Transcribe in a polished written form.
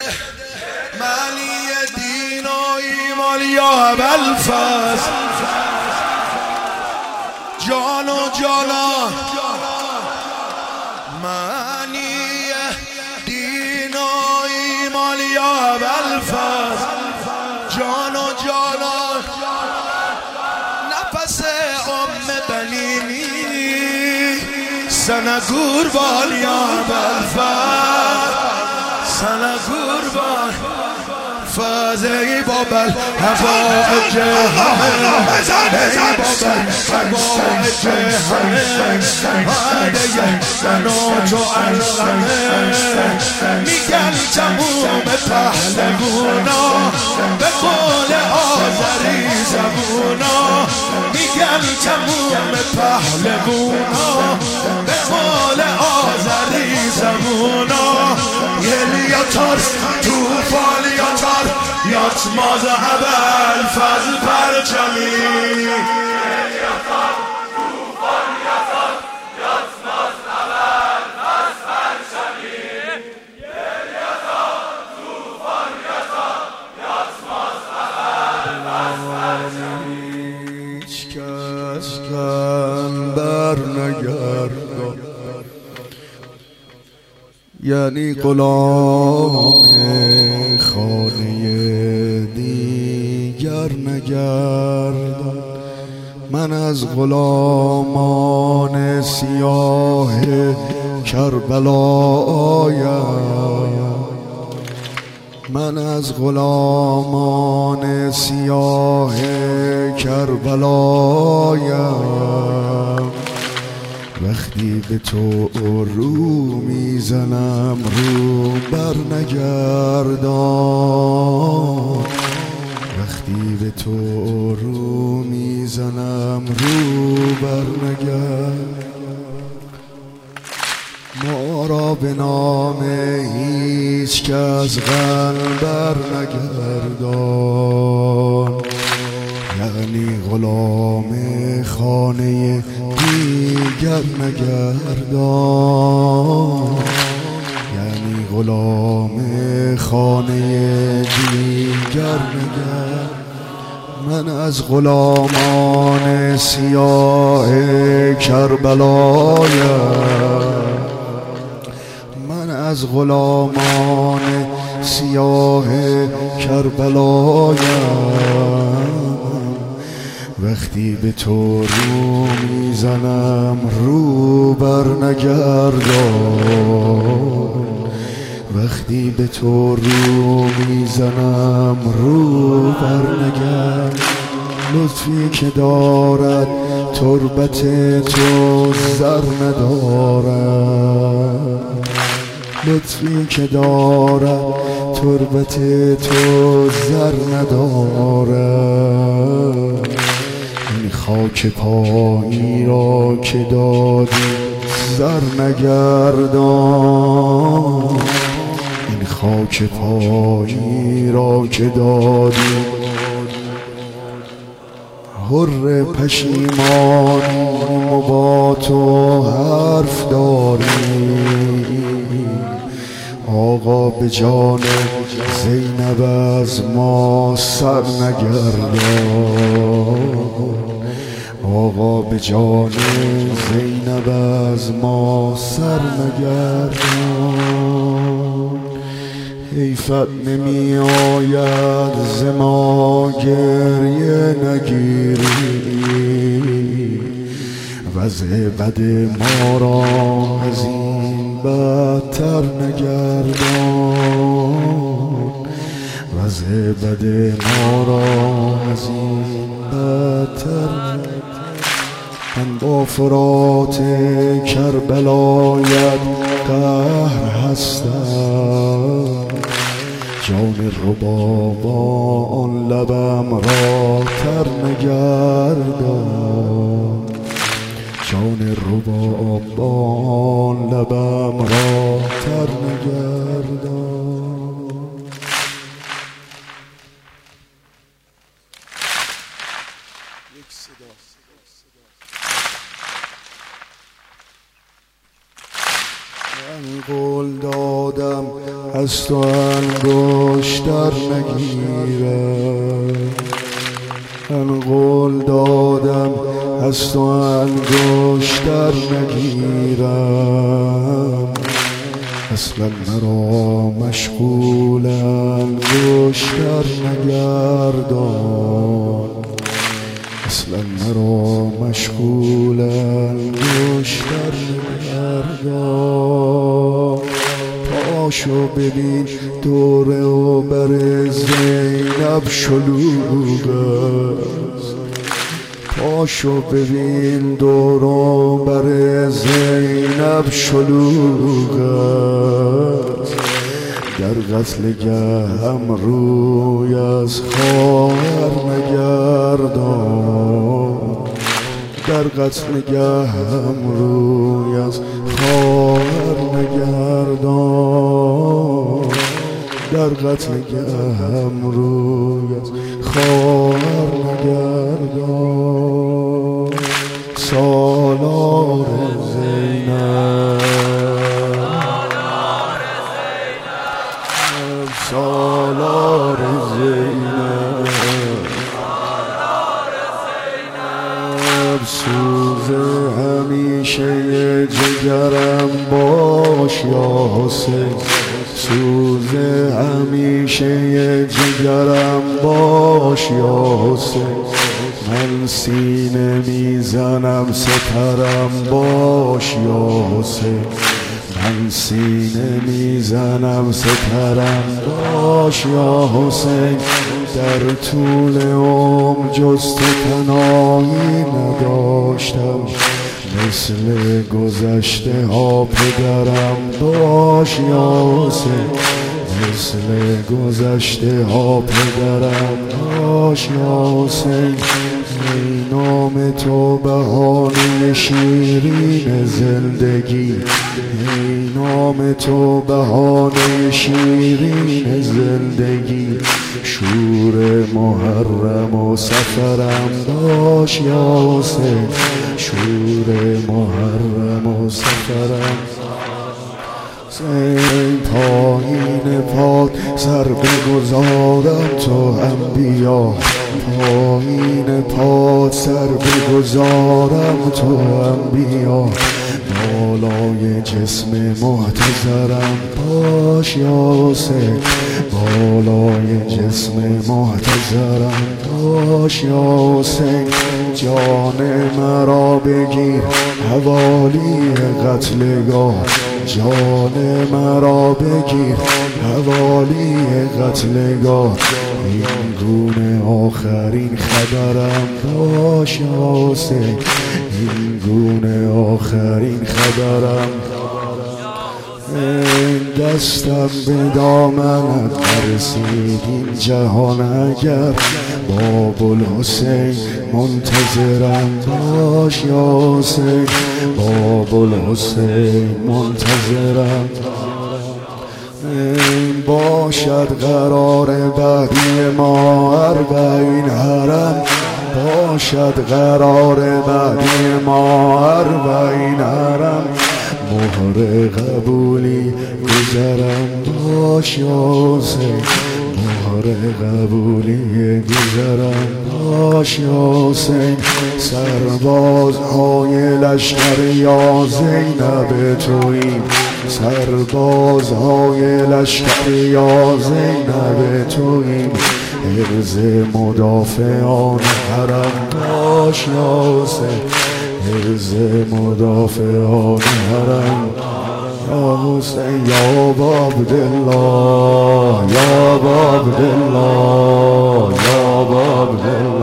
معنی دین و ایمان یا ابوالفضل جان و جانان معنی دین و ایمان یا ابوالفضل جان و جانان نفس بنینی سنه قربان یا ابوالفضل سنه قربان فازی بابل هوای جهان ای بابل هوای جهان هاده سنو تو عرقمه میگن تموم پهلوونا به قول آذری زبونا میگن تموم پهلوونا به قول آذری زبونا یلیاتار توفان یاتار یاتماز ابوالفضل پرچمی یلیاتار توفان یاتار یاتماز ابوالفضل پرچمی یلیاتار توفان یاتار یاتماز ابوالفضل پرچمی هیچ کس کم بر نگردان یعنی غلام خانه دیگر نگردان من از غلامان سیاه کربلایم من از غلامان سیاه کربلایم وقتی به تو رو میزنم رو بر نگردان وقتی به تو رو میزنم رو بر نگردان ما را به نام هیچ کس قلب بر نگردان یعنی غلام خانه دیگر نگردان یعنی غلام خانه دیگر نگردان من از غلامان سیاه کربلایم من از غلامان سیاه کربلایم وقتی به تو رو میزنم رو بر نگردان وقتی به تو رو میزنم رو بر نگردان لطفی که دارد تربت تو زر ندارد لطفی که دارد تربت تو زر ندارد این خاک پایی را که دادی زر نگردان این خاک پایی را که دادی حر پشیمانی با تو حرف داری آقا به جان زینب از ما سر نگردان آقا به جان زینب از ما سر نگردان حیفت نمی آید ز ما گریه نگیری وضع بد ما را از این بدتر نگردان وضع بد ما را از این بدتر من با فرات کربلایت قهر هستم جان رباب آن لبم را تر نگردان جان رباب آن لبم را تر نگردان من قول دادم از تو انگشتر نگیرم. من قول دادم از تو انگشتر نگیرم. اصلا مرا مشغول انگشتر نگردان. اصلا مرا مشغول انگشتر نگردان. پاشو ببین دور و بر زینب شلوغ است. پاشو ببین دور و بر زینب شلوغ است. در قتلگه هم روی از خواهر نگردان. در قتلگه هم روی از خواهر نگردان. در قتلگه هم روی از خواهر نگردان. سالار زینب، سالار زینب، سوز همیشه جگرم باش یا حسین. سوز همیشه جگرم باش یا حسین. من سینه میزنم سپرم باش یا حسین. من سینه میزنم سپرم باش یا حسین. در طول عمر جز تو پناهی نداشتم. مثل گذشته ها پدرم باش یا حسین. مثل گذشته ها پدرم باش یا حسین. ای نام تو بهانه شیرین زندگی. ای نام تو بهانه شیرین زندگی. شور محرم و سفرم باش یا حسین. شور محرم و سفرم. ای پایین پاد سر بگذارم تو انبیا. پایین پاد سر بگذارم تو انبیا. بالای جسم محتضرم باش یا حسین. بالای جسم محتضرم باش یا حسین. جان مرا بگیر حوالی قتلگاه. جان مرا بگیر حوالی قتلگاه. این گونه آخرین خبرم باش یا حسین. این گونه آخرین خبرم. این دستم به دامنت نرسید این جهان اگر باب الحسین منتظرم باش یا حسین. باب الحسین منتظرم. این باشد قرار بعدی ما 40 حرم. باشد قرار بعدی ما 40 حرم. مهر قبولی گذرم باش یا حسین. مهر قبولی گذرم باش یا حسین. سربازهای لشکر یا زینب توییم. سربازهای لشکر یا زینب توییم. حرز مدافعان حرم باش یا حسین. حرز مدافعان حرم یا حسین. یا عبدالله، یا عبدالله، یا عبدالله.